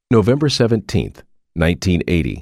November 17th, 1980.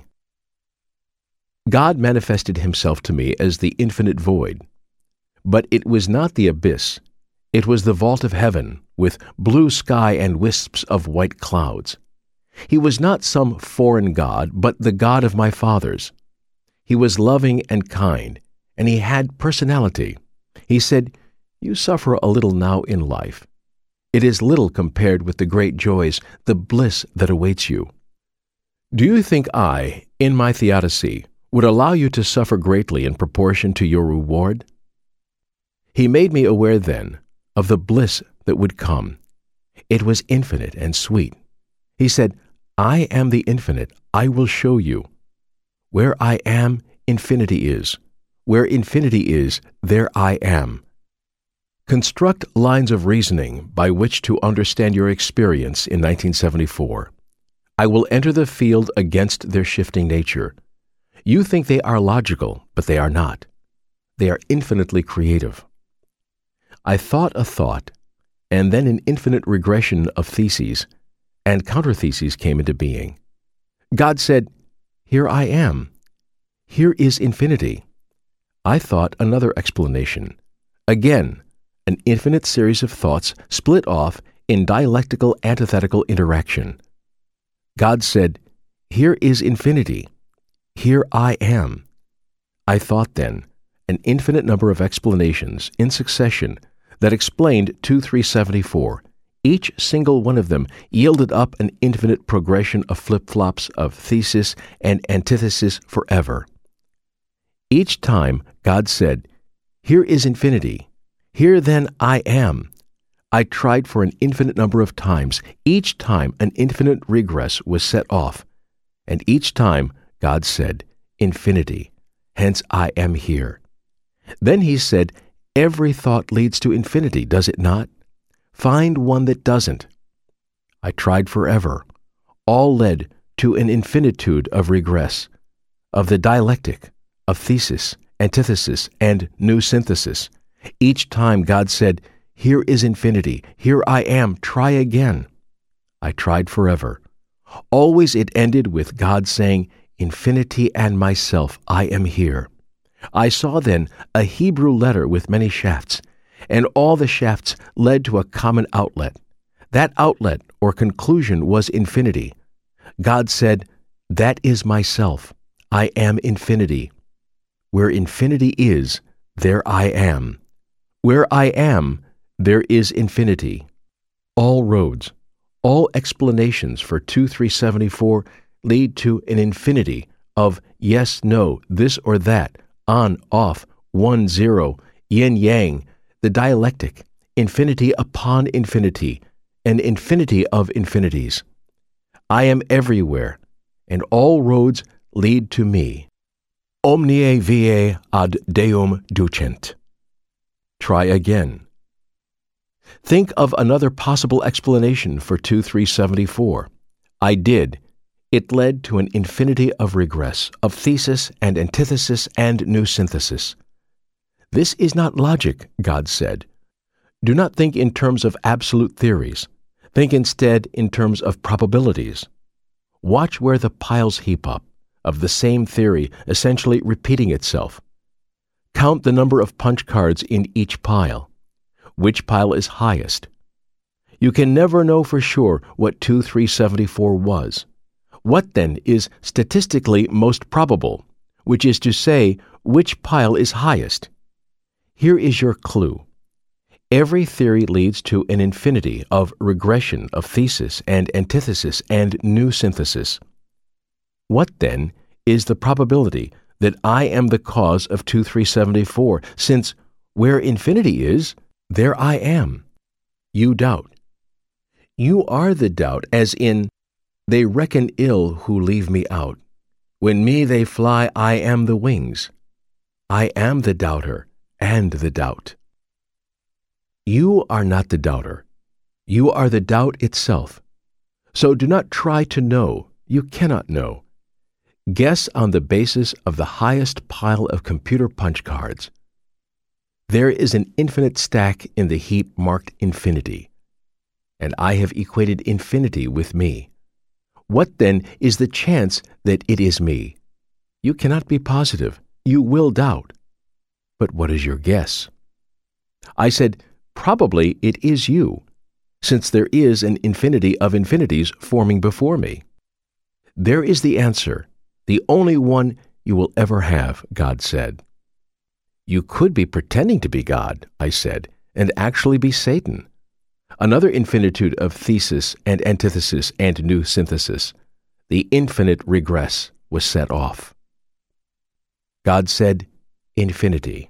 God manifested himself to me as the infinite void. But it was not the abyss. It was the vault of heaven, with blue sky and wisps of white clouds. He was not some foreign God, but the God of my fathers. He was loving and kind, and he had personality. He said, "You suffer a little now in life. It is little compared with the great joys, the bliss that awaits you. Do you think I, in my theodicy, would allow you to suffer greatly in proportion to your reward?" He made me aware then of the bliss that would come. It was infinite and sweet. He said, "I am the infinite. I will show you. Where I am, infinity is. Where infinity is, there I am. Construct lines of reasoning by which to understand your experience in 1974. I will enter the field against their shifting nature. You think they are logical, but they are not. They are infinitely creative. I thought a thought, and then an infinite regression of theses and counter-theses came into being. God said, "Here I am. Here is infinity." I thought another explanation. Again, an infinite series of thoughts split off in dialectical antithetical interaction. God said, "Here is infinity. Here I am." I thought then an infinite number of explanations in succession that explained 2374. Each single one of them yielded up an infinite progression of flip-flops of thesis and antithesis forever. Each time God said, "Here is infinity. Here then I am." I tried for an infinite number of times. Each time an infinite regress was set off. And each time God said, "Infinity. Hence I am here." Then he said, "Every thought leads to infinity, does it not? Find one that doesn't." I tried forever. All led to an infinitude of regress, of the dialectic, of thesis, antithesis, and new synthesis. Each time God said, "Here is infinity. Here I am. Try again." I tried forever. Always it ended with God saying, "Infinity and myself, I am here." I saw then a Hebrew letter with many shafts, and all the shafts led to a common outlet. That outlet or conclusion was infinity. God said, "That is myself. I am infinity. Where infinity is, there I am. Where I am, there is infinity." All roads, all explanations for 2374 lead to an infinity of yes, no, this or that, on, off, 1, 0, yin, yang, the dialectic, infinity upon infinity, an infinity of infinities. I am everywhere, and all roads lead to me. Omnia viae ad Deum ducent. Try again. Think of another possible explanation for 2374. I did. It led to an infinity of regress, of thesis and antithesis and new synthesis. This is not logic, God said. Do not think in terms of absolute theories. Think instead in terms of probabilities. Watch where the piles heap up, of the same theory essentially repeating itself. Count the number of punch cards in each pile. Which pile is highest? You can never know for sure what 2374 was. What then is statistically most probable, which is to say, which pile is highest? Here is your clue. Every theory leads to an infinity of regression of thesis and antithesis and new synthesis. What then is the probability that I am the cause of 2374, since where infinity is, there I am? You doubt. You are the doubt, as in, they reckon ill who leave me out. When me they fly, I am the wings. I am the doubter and the doubt. You are not the doubter. You are the doubt itself. So do not try to know. You cannot know. Guess on the basis of the highest pile of computer punch cards. There is an infinite stack in the heap marked infinity, and I have equated infinity with me. What then is the chance that it is me? You cannot be positive. You will doubt. But what is your guess? I said, probably it is you, since there is an infinity of infinities forming before me. There is the answer, the only one you will ever have, God said. You could be pretending to be God, I said, and actually be Satan. Another infinitude of thesis and antithesis and new synthesis. The infinite regress was set off. God said, infinity.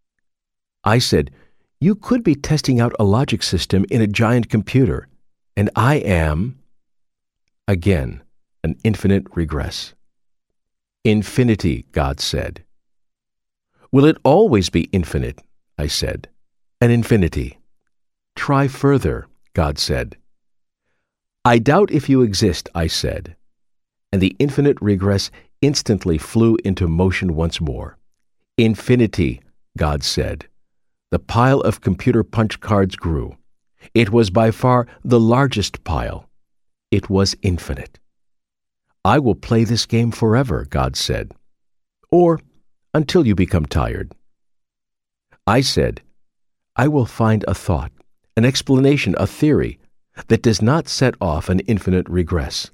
I said, you could be testing out a logic system in a giant computer, and I am, again, an infinite regress. Infinity, God said. Will it always be infinite? I said. An infinity. Try further, God said. I doubt if you exist, I said. And the infinite regress instantly flew into motion once more. Infinity, God said. The pile of computer punch cards grew. It was by far the largest pile. It was infinite. I will play this game forever, God said. Or until you become tired. I said, I will find a thought, an explanation, a theory that does not set off an infinite regress.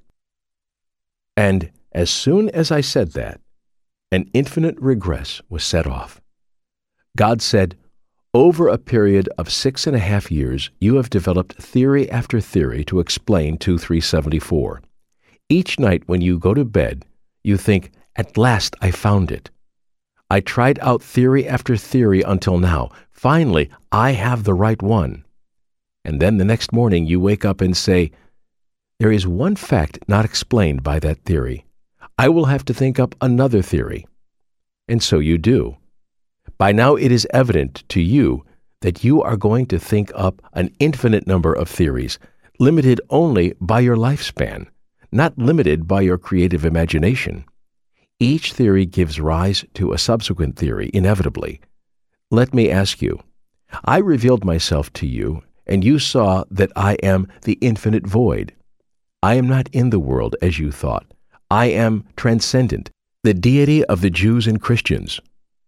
And as soon as I said that, an infinite regress was set off. God said, over a period of 6.5 years, you have developed theory after theory to explain 2374. Each night when you go to bed, you think, at last I found it. I tried out theory after theory until now. Finally, I have the right one. And then the next morning you wake up and say, there is one fact not explained by that theory. I will have to think up another theory. And so you do. By now it is evident to you that you are going to think up an infinite number of theories, limited only by your lifespan, not limited by your creative imagination. Each theory gives rise to a subsequent theory, inevitably. Let me ask you, I revealed myself to you, and you saw that I am the infinite void. I am not in the world as you thought. I am transcendent, the deity of the Jews and Christians.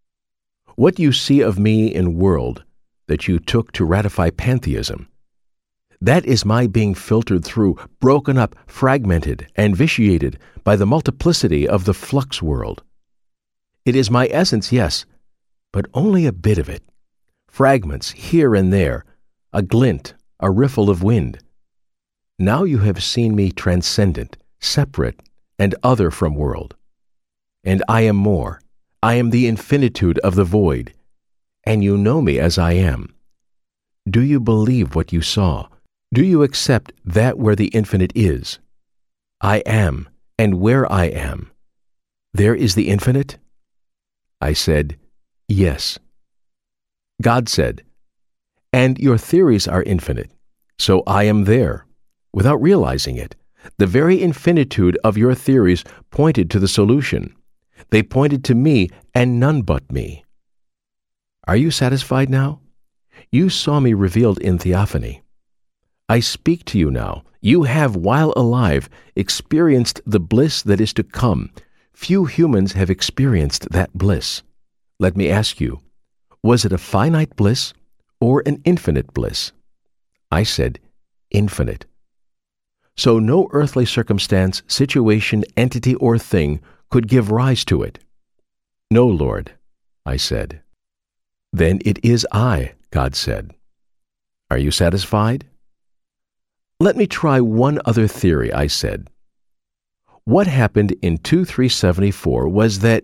What you see of me in world that you took to ratify pantheism, that is my being filtered through, broken up, fragmented, and vitiated by the multiplicity of the flux world. It is my essence, yes, but only a bit of it. Fragments here and there, a glint, a riffle of wind. Now you have seen me transcendent, separate, and other from world. And I am more. I am the infinitude of the void, and you know me as I am. Do you believe what you saw? Do you accept that where the infinite is? I am, and where I am, there is the infinite? I said, yes. God said, and your theories are infinite, so I am there. Without realizing it, the very infinitude of your theories pointed to the solution. They pointed to me and none but me. Are you satisfied now? You saw me revealed in theophany. I speak to you now. You have, while alive, experienced the bliss that is to come. Few humans have experienced that bliss. Let me ask you, was it a finite bliss or an infinite bliss? I said, infinite. So no earthly circumstance, situation, entity, or thing could give rise to it. No, Lord, I said. Then it is I, God said. Are you satisfied? Let me try one other theory, I said. What happened in 2374 was that,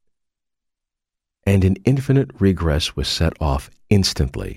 and an infinite regress was set off instantly.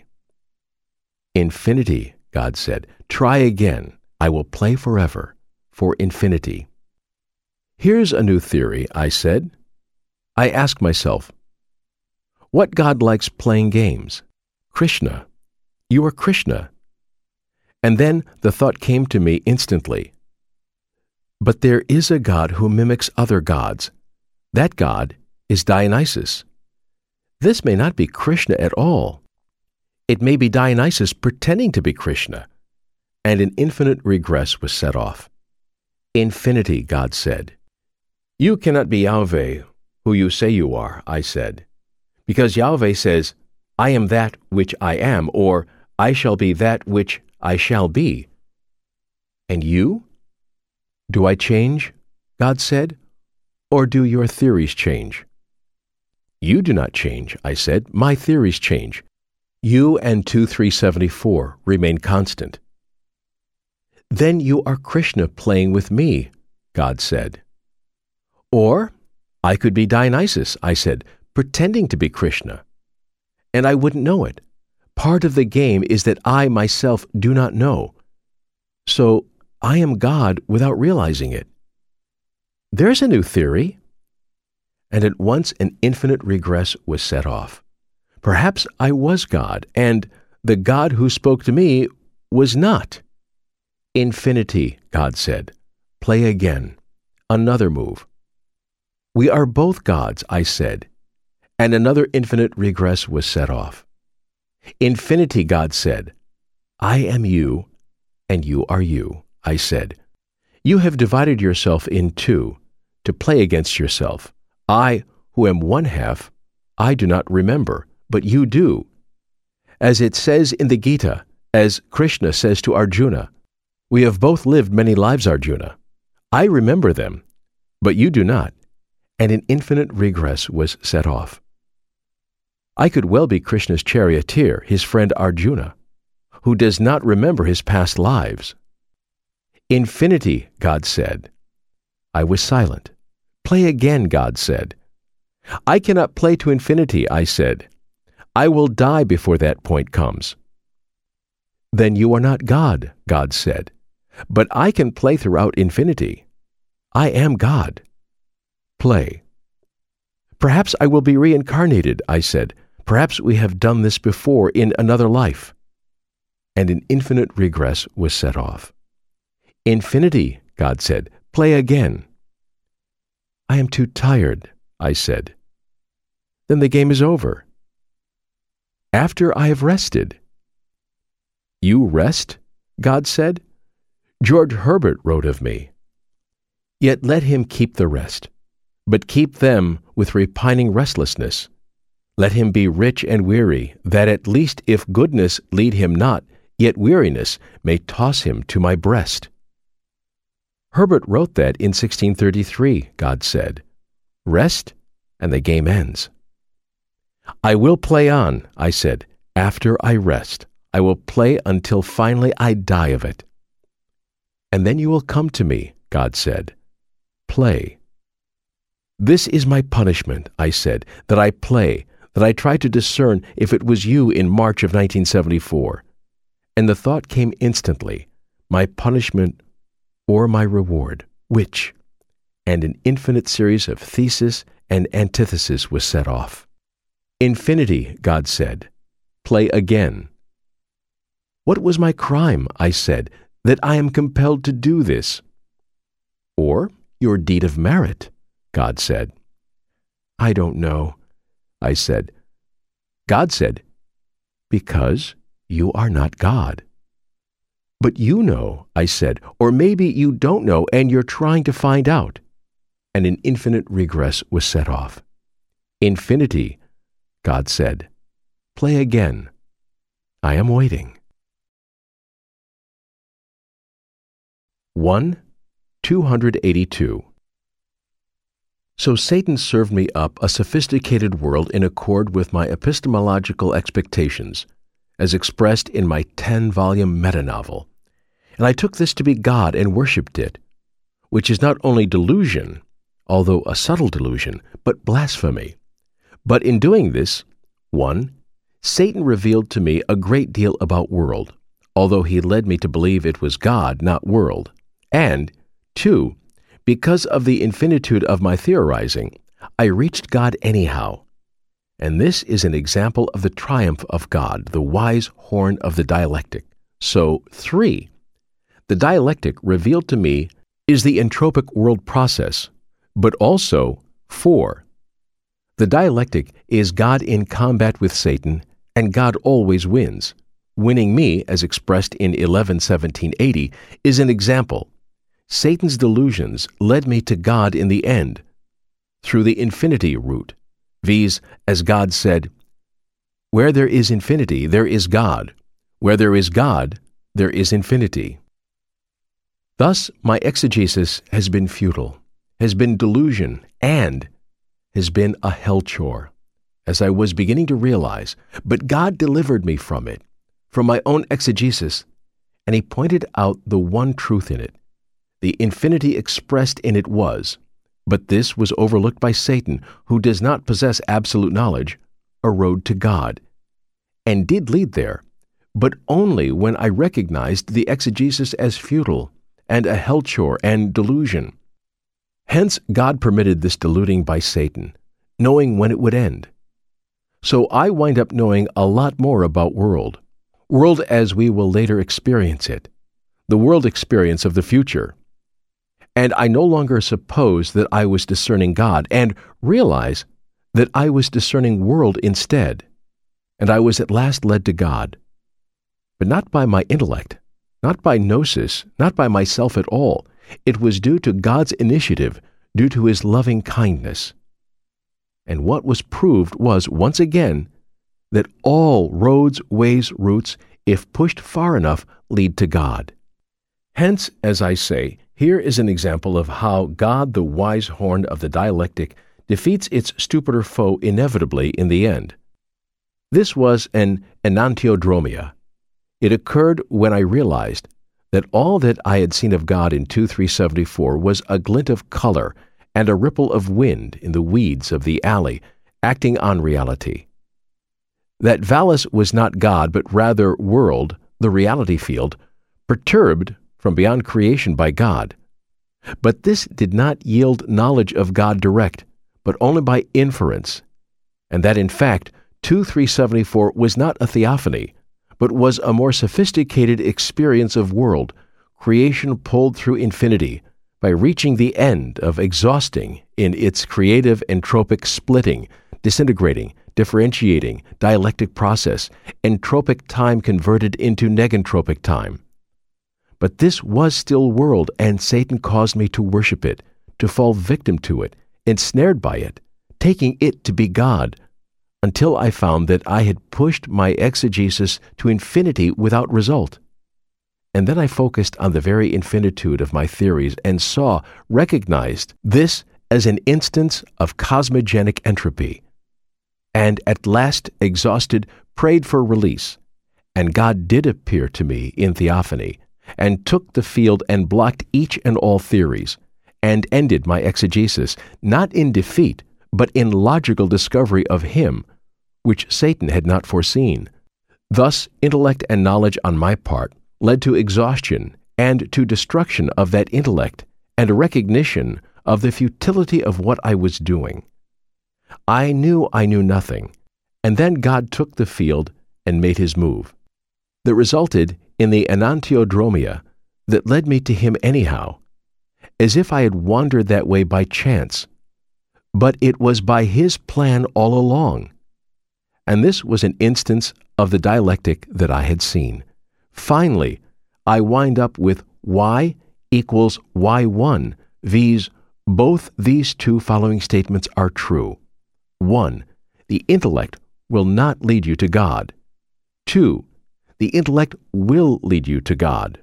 Infinity, God said, try again. I will play forever, for infinity. Here's a new theory, I said. I ask myself, what God likes playing games? Krishna. You are Krishna. And then the thought came to me instantly. But there is a God who mimics other gods. That God is Dionysus. This may not be Krishna at all. It may be Dionysus pretending to be Krishna. And an infinite regress was set off. Infinity, God said. You cannot be Yahweh, who you say you are, I said, because Yahweh says, I am that which I am, or I shall be that which I shall be. And you? Do I change, God said, or do your theories change? You do not change, I said. My theories change. You and 2374 remain constant. Then you are Krishna playing with me, God said. Or I could be Dionysus, I said, pretending to be Krishna. And I wouldn't know it. Part of the game is that I myself do not know. So I am God without realizing it. There's a new theory. And at once an infinite regress was set off. Perhaps I was God, and the God who spoke to me was not. Infinity, God said. Play again. Another move. We are both gods, I said, and another infinite regress was set off. Infinity, God said. I am you, and you are you, I said. You have divided yourself in two, to play against yourself. I, who am one half, I do not remember, but you do. As it says in the Gita, as Krishna says to Arjuna, we have both lived many lives, Arjuna. I remember them, but you do not, and an infinite regress was set off. I could well be Krishna's charioteer, his friend Arjuna, who does not remember his past lives. Infinity, God said. I was silent. Play again, God said. I cannot play to infinity, I said. I will die before that point comes. Then you are not God, God said. But I can play throughout infinity. I am God. Play. Perhaps I will be reincarnated, I said. Perhaps we have done this before in another life. And an infinite regress was set off. Infinity, God said. Play again. I am too tired, I said. Then the game is over. After I have rested. You rest? God said. George Herbert wrote of me. Yet let him keep the rest, but keep them with repining restlessness. Let him be rich and weary, that at least if goodness lead him not, yet weariness may toss him to my breast. Herbert wrote that in 1633, God said. Rest, and the game ends. I will play on, I said, after I rest. I will play until finally I die of it. And then you will come to me, God said. Play. This is my punishment, I said, that I play, that I try to discern if it was you in March of 1974. And the thought came instantly, my punishment or my reward, which? And an infinite series of thesis and antithesis was set off. Infinity, God said. Play again. What was my crime, I said, that I am compelled to do this? Or your deed of merit, God said. I don't know, I said. God said, because you are not God. But you know, I said, or maybe you don't know and you're trying to find out. And an infinite regress was set off. Infinity, God said. Play again. I am waiting. 1-282. So Satan served me up a sophisticated world in accord with my epistemological expectations, as expressed in my 10-volume meta-novel, and I took this to be God and worshipped it, which is not only delusion, although a subtle delusion, but blasphemy. But in doing this, 1. Satan revealed to me a great deal about world, although he led me to believe it was God, not world. And 2. Because of the infinitude of my theorizing, I reached God anyhow. And this is an example of the triumph of God, the wise horn of the dialectic. So 3. The dialectic revealed to me is the entropic world process, but also 4. The dialectic is God in combat with Satan, and God always wins. Winning me, as expressed in 11-17-80, is an example. Satan's delusions led me to God in the end, through the infinity route, viz., as God said, "Where there is infinity, there is God. Where there is God, there is infinity." Thus, my exegesis has been futile, has been delusion, and has been a hell chore, as I was beginning to realize, but God delivered me from it, from my own exegesis, and He pointed out the one truth in it. The infinity expressed in it was, but this was overlooked by Satan, who does not possess absolute knowledge, a road to God, and did lead there, but only when I recognized the exegesis as futile and a hell chore and delusion. Hence God permitted this deluding by Satan, knowing when it would end. So I wind up knowing a lot more about world as we will later experience it, the world experience of the future. And I no longer suppose that I was discerning God, and realize that I was discerning world instead, and I was at last led to God. But not by my intellect, not by gnosis, not by myself at all. It was due to God's initiative, due to His loving kindness. And what was proved was, once again, that all roads, ways, routes, if pushed far enough, lead to God. Hence, as I say, here is an example of how God, the wise horn of the dialectic, defeats its stupider foe inevitably in the end. This was an enantiodromia. It occurred when I realized that all that I had seen of God in 2:374 was a glint of color and a ripple of wind in the weeds of the alley, acting on reality. That Valis was not God, but rather world, the reality field, perturbed from beyond creation by God. But this did not yield knowledge of God direct, but only by inference, and that in fact 2:374 was not a theophany, but was a more sophisticated experience of world, creation pulled through infinity, by reaching the end of exhausting in its creative entropic splitting, disintegrating, differentiating, dialectic process, entropic time converted into negentropic time. But this was still world, and Satan caused me to worship it, to fall victim to it, ensnared by it, taking it to be God, until I found that I had pushed my exegesis to infinity without result. And then I focused on the very infinitude of my theories and recognized this as an instance of cosmogenic entropy, and at last, exhausted, prayed for release, and God did appear to me in theophany, and took the field and blocked each and all theories, and ended my exegesis, not in defeat, but in logical discovery of Him, which Satan had not foreseen. Thus, intellect and knowledge on my part led to exhaustion and to destruction of that intellect, and a recognition of the futility of what I was doing. I knew nothing, and then God took the field and made His move, that resulted in the enantiodromia that led me to Him anyhow, as if I had wandered that way by chance. But it was by His plan all along. And this was an instance of the dialectic that I had seen. Finally, I wind up with y equals y1, viz. Both these two following statements are true. 1. The intellect will not lead you to God. 2. The intellect will lead you to God.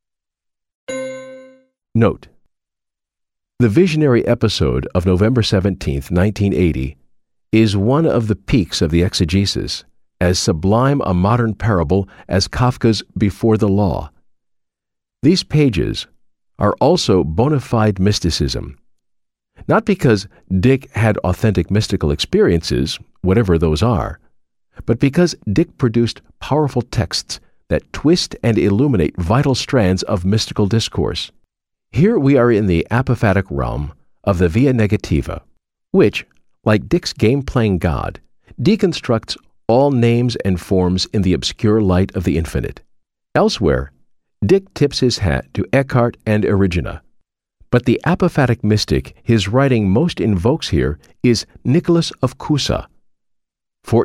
Note: the visionary episode of November 17, 1980, is one of the peaks of the exegesis, as sublime a modern parable as Kafka's Before the Law. These pages are also bona fide mysticism, not because Dick had authentic mystical experiences, whatever those are, but because Dick produced powerful texts that twist and illuminate vital strands of mystical discourse. Here we are in the apophatic realm of the via negativa, which, like Dick's game-playing God, deconstructs all names and forms in the obscure light of the infinite. Elsewhere, Dick tips his hat to Eckhart and Erigena, but the apophatic mystic his writing most invokes here is Nicholas of Cusa,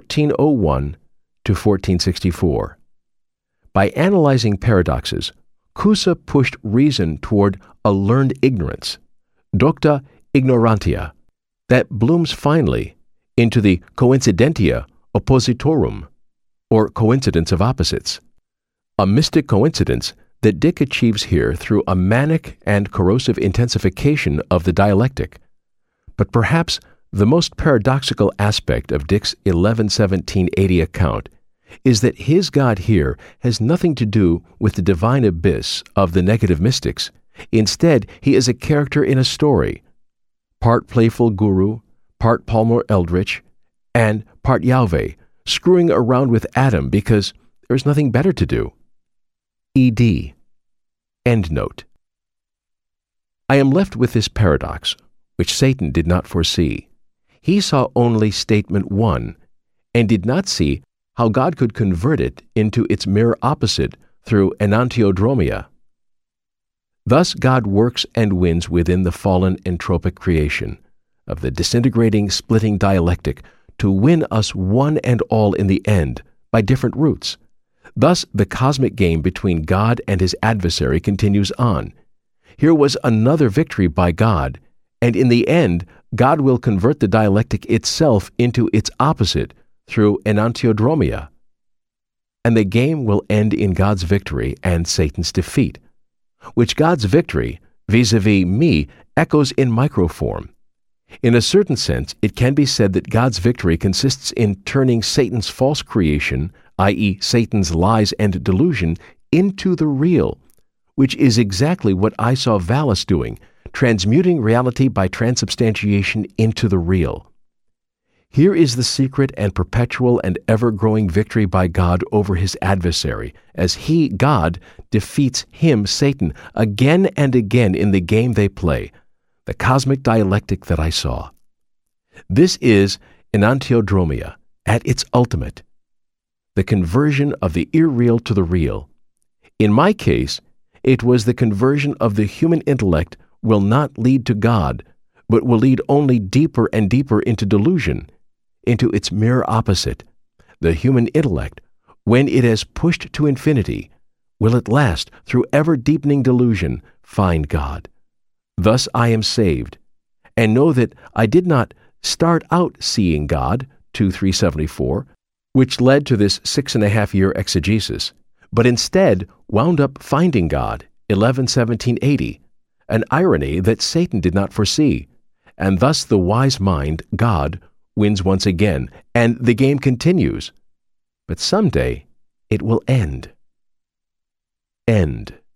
1401 to 1464. By analyzing paradoxes, Cusa pushed reason toward a learned ignorance, docta ignorantia, that blooms finally into the coincidentia oppositorum, or coincidence of opposites, a mystic coincidence that Dick achieves here through a manic and corrosive intensification of the dialectic. But perhaps the most paradoxical aspect of Dick's 11-17-80 account is that his God here has nothing to do with the divine abyss of the negative mystics. Instead, he is a character in a story, part playful guru, part Palmer Eldritch, and part Yahweh, screwing around with Adam because there's nothing better to do. E.D. Endnote. I am left with this paradox, which Satan did not foresee. He saw only statement 1, and did not see how God could convert it into its mirror opposite through enantiodromia. Thus God works and wins within the fallen entropic creation of the disintegrating, splitting dialectic to win us one and all in the end by different routes. Thus the cosmic game between God and his adversary continues on. Here was another victory by God, and in the end, God will convert the dialectic itself into its opposite through enantiodromia. And the game will end in God's victory and Satan's defeat, which God's victory, vis-a-vis me, echoes in microform. In a certain sense, it can be said that God's victory consists in turning Satan's false creation, i.e. Satan's lies and delusion, into the real, which is exactly what I saw Valis doing, transmuting reality by transubstantiation into the real. Here is the secret and perpetual and ever-growing victory by God over his adversary, as he, God, defeats him, Satan, again and again in the game they play, the cosmic dialectic that I saw. This is enantiodromia at its ultimate, the conversion of the irreal to the real. In my case, it was the conversion of the human intellect will not lead to God, but will lead only deeper and deeper into delusion, into its mirror opposite. The human intellect, when it has pushed to infinity, will at last, through ever-deepening delusion, find God. Thus I am saved, and know that I did not start out seeing God, 2:374, which led to this 6.5-year exegesis, but instead wound up finding God, 11-17-80, an irony that Satan did not foresee, and thus the wise mind, God, wins once again, and the game continues. But someday it will end. End.